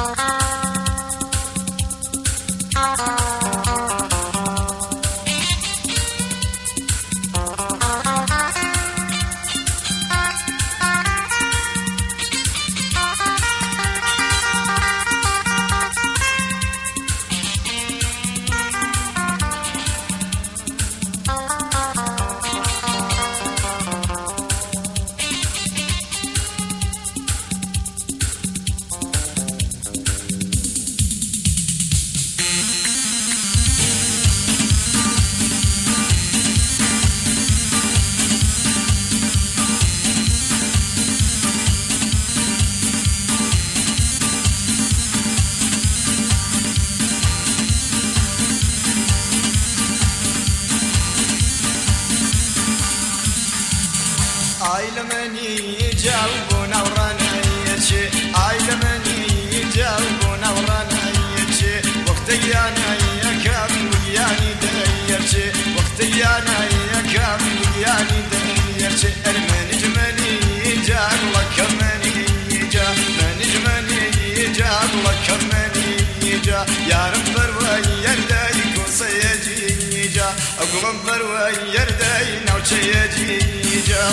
عيلمني جاوبون ورانايتشي عيلمني جاوبون ورانايتشي وقتي انا يكام وياني دايرتشي وقتي انا يكام وياني دايرتشي ارماني جمالي جا الله كماني جا ماني جمالي جا الله كماني جا يا رب بروي يرداي كوسيجي جا اقوم بروي يرداي نوتشيجي جا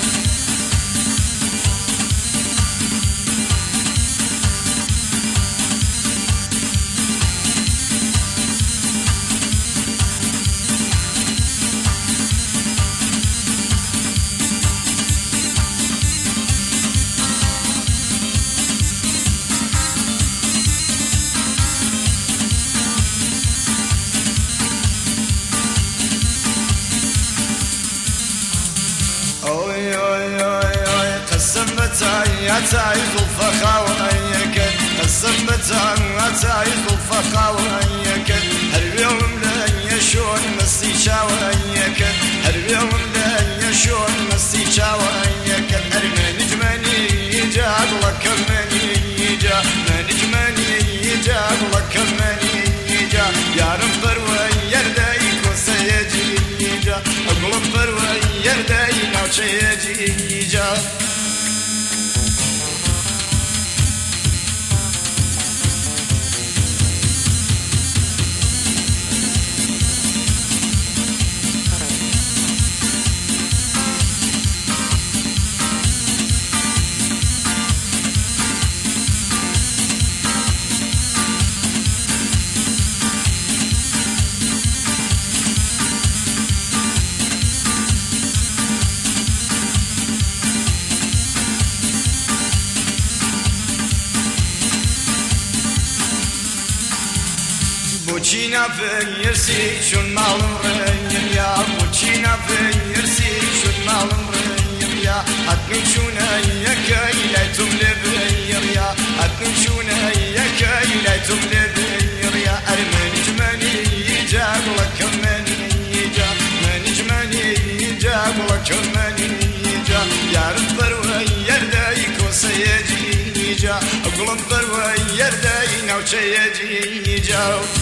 يا تعيد الفخاويك قسم بتاعي يا تعيد الفخاويك هاليوم لا يشون مسي شاويك هاليوم لا يشون مسي شاويك ارماني جماني جا الله كماني جا ماني جماني جا الله كماني جا يا رب بروي يردايك وسيجي جا اقلب بروي يرداي نوشيجي جا بوچینا فیرسی شون مالم ریم یا بوچینا فیرسی شون مالم ریم یا حتمی شونه یکی لیتم لبیر یا حتمی شونه یکی لیتم لبیر یا ارمانی جمانی جاب لکمانی جا مانی جمانی جاب لکمانی جا یارم بروی یردای کوسیجی جا اقلم بروی یردای نوچیجی جا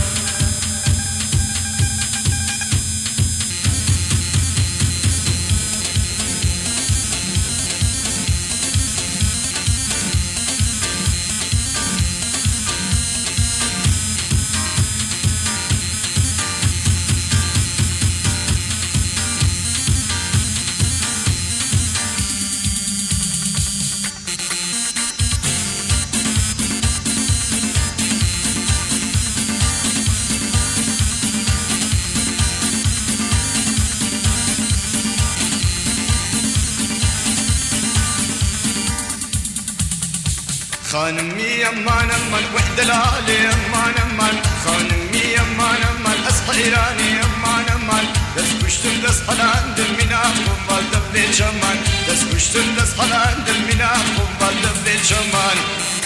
خانمي يمان من وحدة العالي يمان من خانمي يمان من أصحيراني يمان من دس كشتن دس حلان دل منا قبال دبي شمان دس كشتن دس حلان دل منا قبال دبي شمان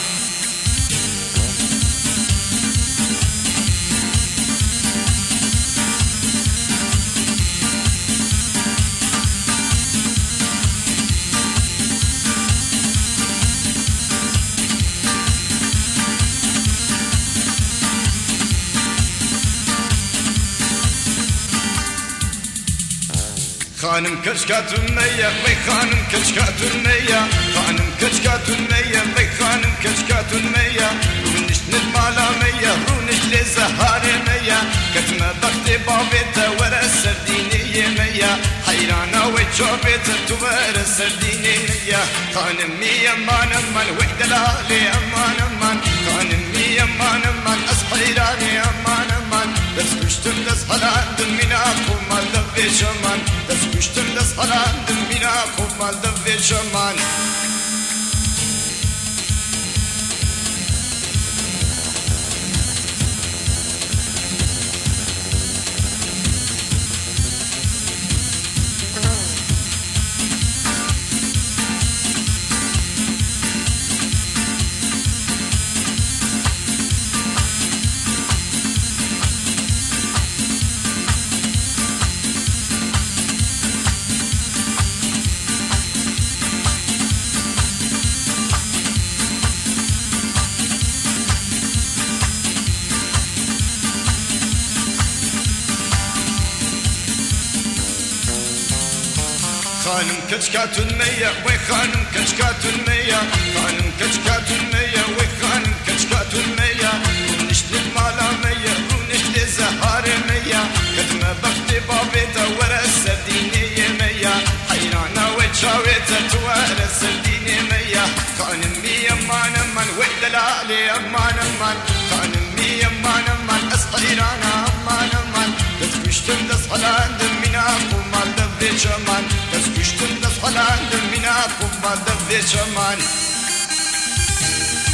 خانم کچکات المية وي خانم کچکات المية خانم کچکات المية وي خانم کچکات المية وجابت توبر السرديني يا خانمي امان امان وحدلالي امان امان خانمي امان امان اسحيراني امان امان دس كشتم دس حلاندم من اخو مال دفي شمان دس كشتم دس حلاندم من اخو مال دفي شمان خانم كشكات المية وي خانم كشكات المية خانم كشكات المية وي خانم كشكات المية رونش للمالا مية رونش لزهار مية كتمة بختي بابيتا ورا السردينية مية حيرانا وتشاويتا توارا السردينية مية خانم مية امان امان وحدلالي امان امان خانم مية امان امان اسحيرانا امان امان تسكشتم دس حلاندم من اخو مال دفي شمان تسكشتم دس حلاندم من اخو مال دفي شمان